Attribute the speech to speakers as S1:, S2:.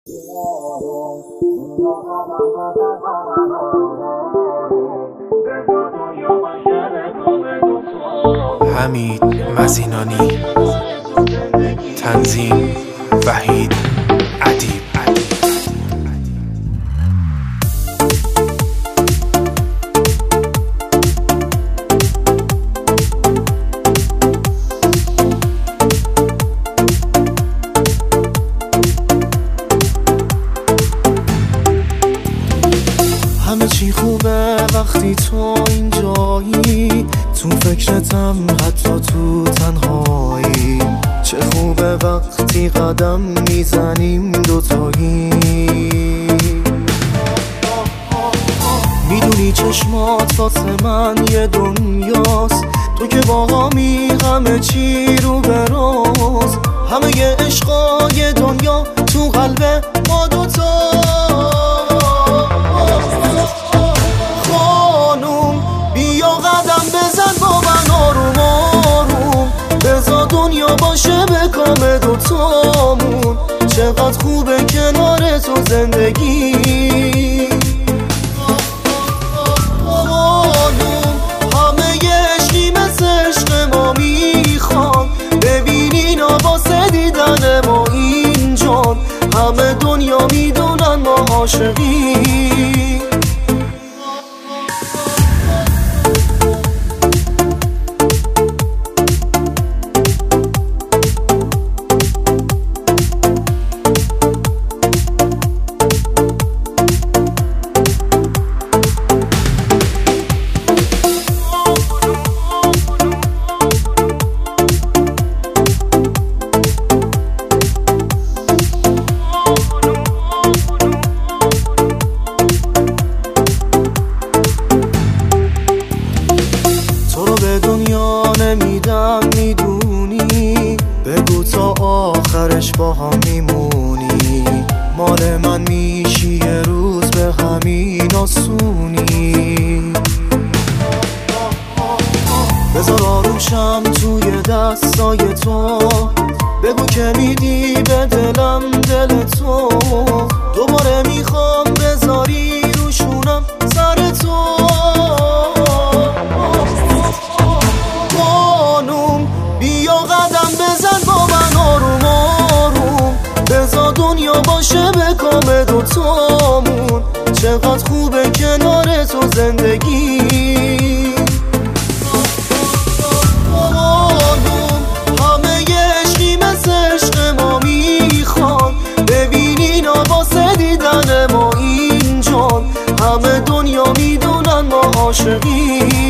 S1: حمید مزینانی، تنظیم وحید ادیب.
S2: همه چی خوبه وقتی تو اینجایی، تو فکرتم حتی تو تنهایی. چه خوبه وقتی قدم میزنیم دوتایی. میدونی چشمات واسه من یه دنیاست، تو که باهامی همه چی رو به راست. همه ی عشقای دنیا تو قلب ما دوتا. خانوم بیا قدم بزن با من آروم آروم، بذار دنیا باشه به کام دوتامون. چقدر خوبه کنار تو زندگی. خانوم همه ی عشقی مثل عشق ما میخوان، ببینین واسه دیدن ما اینجان. همه دنیا میدونن ما عاشقی. تو رو به دنیا نمیدم میدونی، بگو تا آخرش با هم میمونی. مال من میشی یه روز به همین آسونی. بذار آروشم توی دستای تو، بگو که میدی به دلم دل تو. دوباره میخوام بذاری روشونم سر تو. خانوم بیا قدم بزن با من آروم آروم، بذار دنیا باشه به کام دوتامون. چقدر خوبه کنار تو زندگی. خانوم همه ی عشقی مثل عشق ما میخوان، ببینین واسه دیدن ما اینجان. همه دنیا میدونن ما عاشقی.